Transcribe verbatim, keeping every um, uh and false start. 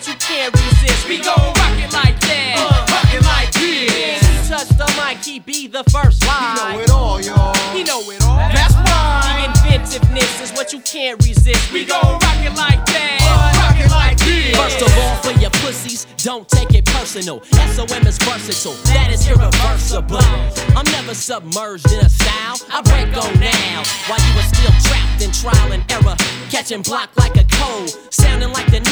what you can't resist. We gon' rock it like that, uh, rock it like this. When he touch the mic, he be the first line. He know it all, y'all. He know it all. That's why the inventiveness is what you can't resist. We gon' rock it like that, uh, rock it like this. First of all, for your pussies, don't take it personal. S O M is versatile, that is irreversible. I'm never submerged in a style, I break on now. While you were still trapped in trial and error, catching block like a cold, sounding like the